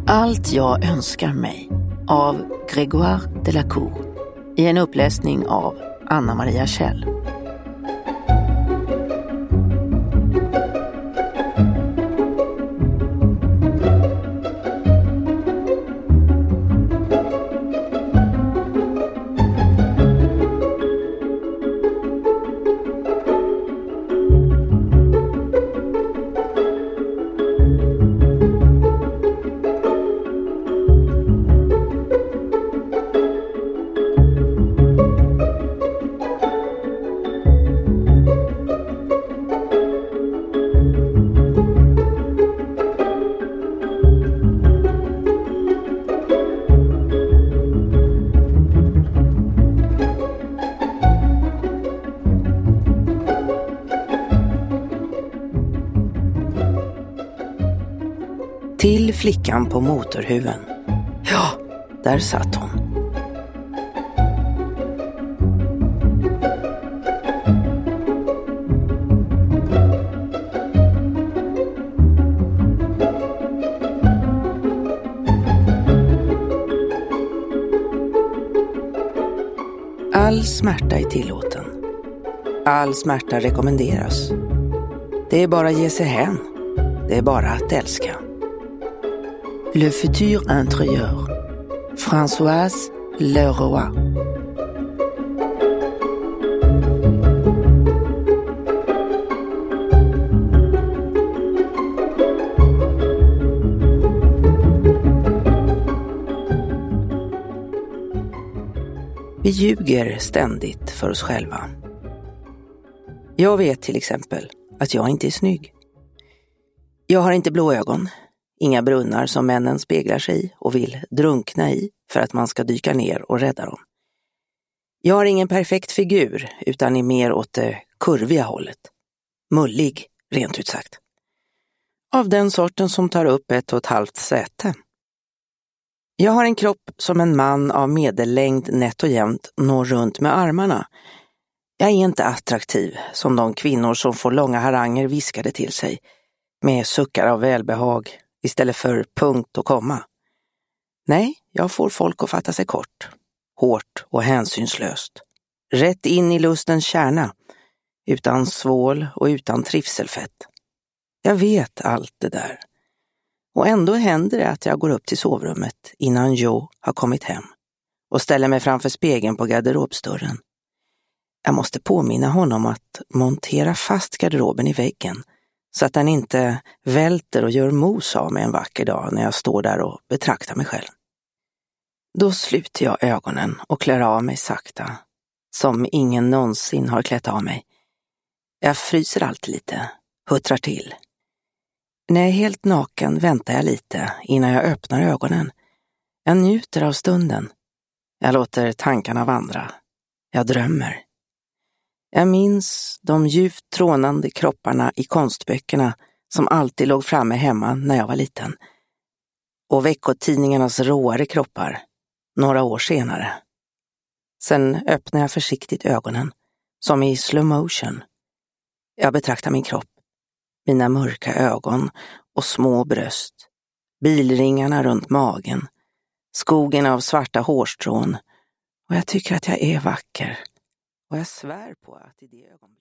Allt jag önskar mig av Grégoire Delacour i en uppläsning av Anna-Maria Kjell. Till flickan på motorhuven. Ja, där satt hon. All smärta är tillåten. All smärta rekommenderas. Det är bara att ge sig hän. Det är bara att älska. Le futur intérieur. Françoise Leroy. Vi ljuger ständigt för oss själva. Jag vet till exempel att jag inte är snygg. Jag har inte blå ögon. Inga brunnar som männen speglar sig i och vill drunkna i för att man ska dyka ner och rädda dem. Jag har ingen perfekt figur utan är mer åt det kurviga hållet. Mullig, rent ut sagt. Av den sorten som tar upp 1,5 säte. Jag har en kropp som en man av medellängd nätt och jämnt når runt med armarna. Jag är inte attraktiv som de kvinnor som får långa haranger viskade till sig med suckar av välbehag istället för punkt och komma. Nej, jag får folk att fatta sig kort, hårt och hänsynslöst. Rätt in i lustens kärna, utan svål och utan trivselfett. Jag vet allt det där. Och ändå händer det att jag går upp till sovrummet innan Joe har kommit hem och ställer mig framför spegeln på garderobsdörren. Jag måste påminna honom att montera fast garderoben i väggen så att den inte välter och gör mos av mig en vacker dag när jag står där och betraktar mig själv. Då sluter jag ögonen och klär av mig sakta, som ingen någonsin har klätt av mig. Jag fryser alltid lite, huttrar till. När jag är helt naken väntar jag lite innan jag öppnar ögonen. Jag njuter av stunden. Jag låter tankarna vandra. Jag drömmer. Jag minns de djupt trånande kropparna i konstböckerna som alltid låg framme hemma när jag var liten. Och veckotidningarnas råare kroppar, några år senare. Sen öppnar jag försiktigt ögonen, som i slow motion. Jag betraktar min kropp, mina mörka ögon och små bröst, bilringarna runt magen, skogen av svarta hårstrån, och jag tycker att jag är vacker. Och jag svär på att i det ögonblicket